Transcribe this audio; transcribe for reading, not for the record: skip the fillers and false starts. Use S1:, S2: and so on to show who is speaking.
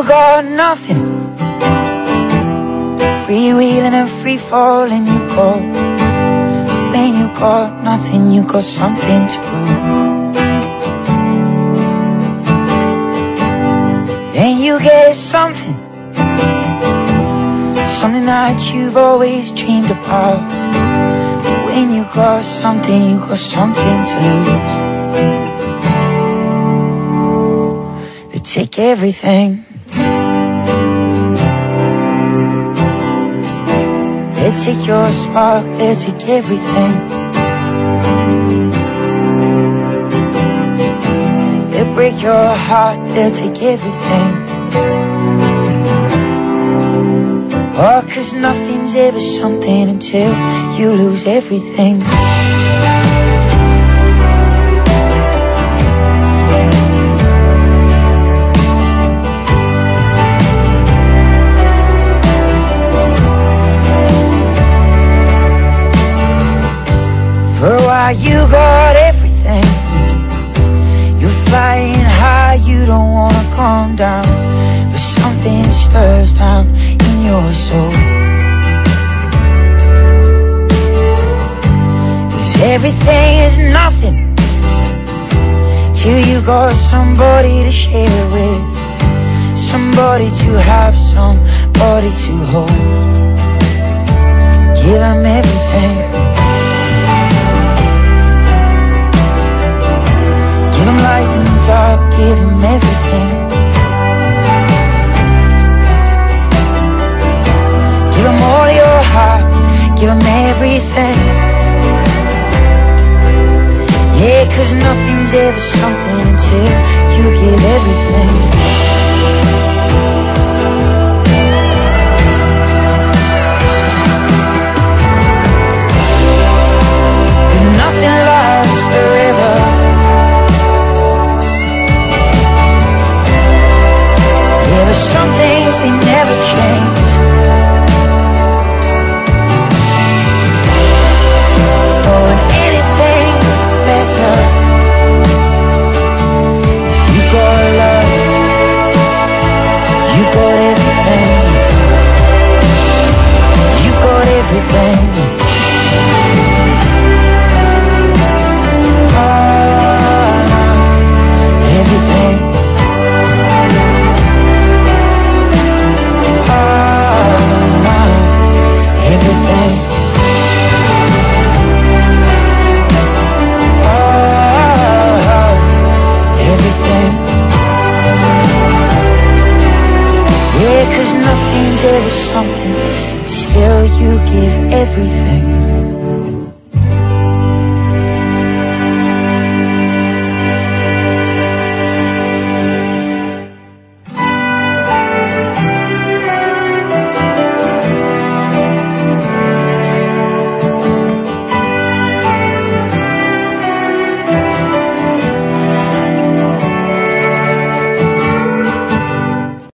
S1: got nothing, freewheeling and free falling you go. When you got nothing, you got something to prove. Then you get something, something that you've always dreamed about. When you got something, you got something to lose. They take everything, they take your spark, they take everything. They break your heart, they'll take everything. Oh, 'cause nothing's ever something until you lose everything. For a while you got everything, you're flying high, you don't wanna calm down. But something stirs down in your soul. 'Cause everything is nothing till you got somebody to share it with, somebody to have, somebody to hold. Give them everything, give them light and dark, give them everything. Give them all your heart, give them everything. Yeah, 'cause nothing's ever something until you give everything. Nothing lasts forever. Yeah, but some things, they never change. Oh, and anything's better if you got love, you got everything. You've got everything. Everything. Everything. Everything. Yeah, 'cause nothing's ever something until you give everything.